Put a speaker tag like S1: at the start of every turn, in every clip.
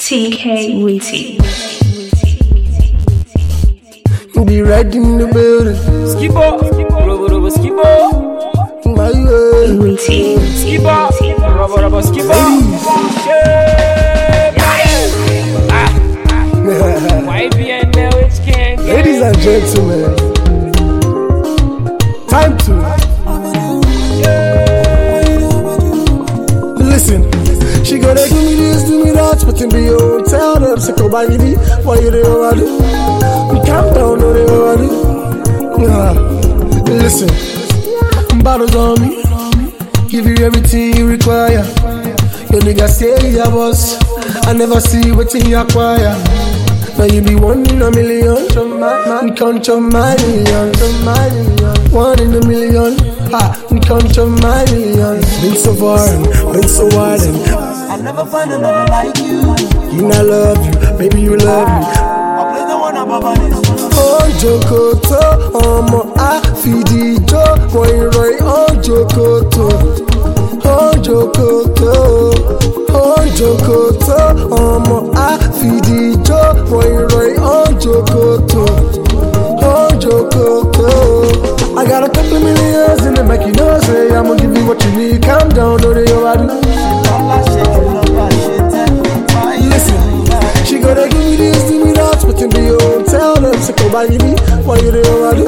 S1: TK Witty.
S2: Be right in the building.
S3: Skippo, Robo Skippo.
S2: My way.
S1: Witty.
S3: Skippo, Robo Skippo. YBN which can't get.
S2: Ladies and gentlemen, time to listen. She gonna do me this, do me that, but in the old tell them, so go by me. Why you do what I do? We calm down, no they what I do. Listen, bottles on me, give you everything you require. Your nigga say your boss, I never see what you acquire. Now you be 1 in a million, we count your my million, 1 in a million, we count your my million. Been so far and been so wide and
S4: I'll never find another like you.
S2: You not love you, baby you love me.
S4: I'll play the one above this.
S2: Oh Jokoto, I feed the Joe, boy Roy, oh Jokoto, oh Jokoto, oh Jokoto, I feed the Joe, boy Roy, oh Jokoto, oh Jokoto. I got a couple millions in the back, you know, say I'ma give you what you need. Calm down, don't they overdo. Listen, she gonna give me this, give me that, but in the old tell them, so go by me, why you do overdo?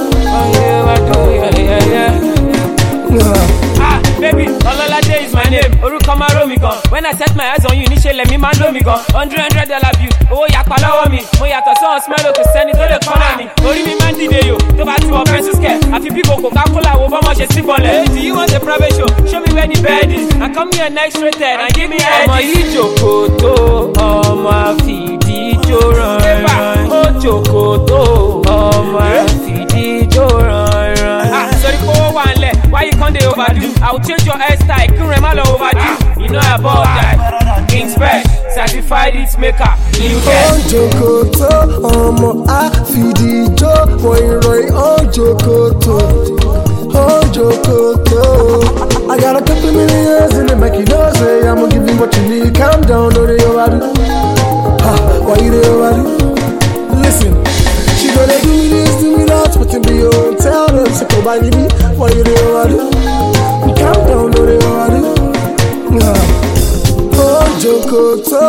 S3: Baby, Ololade is my name. Orúkọ máa ró mi gan. When I set my eyes on you, níṣẹ́ lẹ̀mí máa ń lò mí gan. $100 view, owó yapa lọ́wọ́ mi. Mo yàtọ̀ sọ́hún smell kò sẹ́ni tó lè kọ́nà mi. Orí mi máa ń dìde yò, tó bá ti wọ pencil scale. Àfi bí Coca-Cola wo bọ́mọ ṣe sí bọ́lẹ̀. Hey, do you want a private show? Show me where the bed is. I come here next rated and give me head. Ọmọ yìí Jòkòtò, ọmọ àfìdíjó ràn-ràn. Ó Jòkòtò, ọmọ àfìdíjó ràn-ràn. Sorry kó wà ń lẹ̀, why you come dey overdo? I will change your hairstyle, kí rẹ̀ má lọ overdo. You know about that. King Spec, certified hit maker. You get.
S2: Oh Jokoto, àfìdíjó, boy Roy, oh Jokoto, oh Jokoto. I got a couple millions in the back, you know, say I'ma give you what you need. Calm down, don't they overdo? Why you do overdo? Listen, she gonna do me this, do me that, but in the old tell them, so go by me, why you do overdo? Calm down, don't they overdo? Oh Jokoto,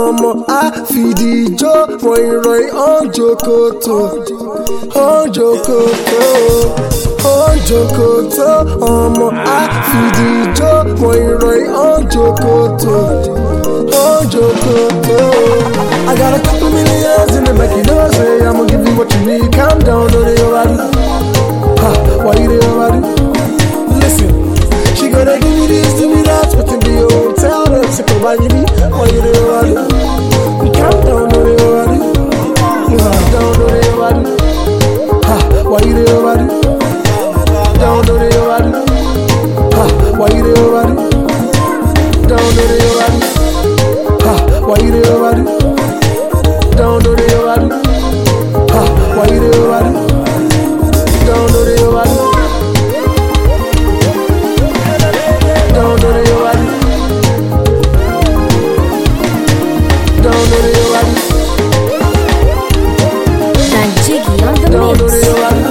S2: àfìdíjó, boy Roy, oh Jokoto, oh Jokoto, oh Jokoto, àfìdíjó, boy Roy, oh Jokoto, oh Jokoto. I got a couple millions in the back, you know, say I'ma give you what you need. Calm down, don't they overdo? Why you do overdo? Listen, she gonna give me this, do me that, but in the old tell them, so go by me, why you do overdo? Calm down, don't they overdo? Down, don't they overdo? Why you do overdo? Down, don't they overdo? Why you do overdo? Down, don't they overdo? Why you do overdo? Down, don't they overdo? Why you do overdo? Down, don't they overdo? Down, don't they overdo? Down, don't they overdo?
S1: Dan Jiggy on the
S2: Down, don't
S1: mix.
S2: they overdo?